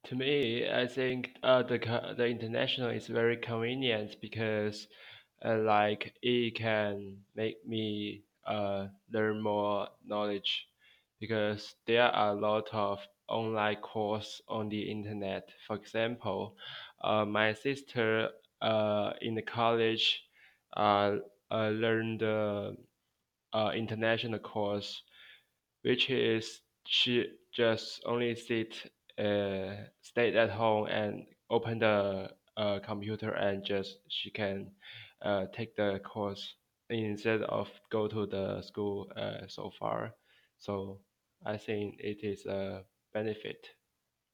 To me, I think the international is very convenient because like it can make me learn more knowledge because there are a lot of online course on the internet. For example, my sister in the college uh, learned international course, which is she just only stayed at home and open the computer and just she can take the course instead of go to the school so far. So I think it is a benefit.